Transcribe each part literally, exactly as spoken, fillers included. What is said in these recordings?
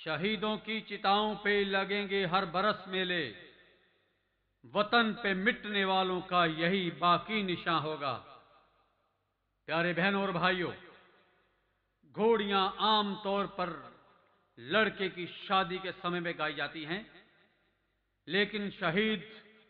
शहीदों की चिताओं पे लगेंगे हर बरस मेले, वतन पे मिटने वालों का यही बाकी निशान होगा। प्यारे बहनों और भाइयों, घोड़ियां आम तौर पर लड़के की शादी के समय में गाई जाती हैं, लेकिन शहीद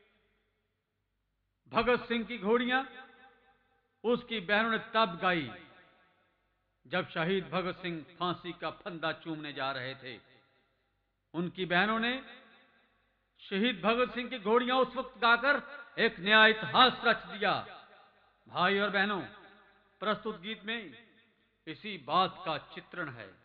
भगत सिंह की घोड़ियां उसकी बहनों ने तब गाई जब शहीद भगत सिंह फांसी का फंदा चूमने जा रहे थे। उनकी बहनों ने शहीद भगत सिंह की घोड़ियां उस वक्त गाकर एक नया इतिहास रच दिया। भाई और बहनों, प्रस्तुत गीत में इसी बात का चित्रण है।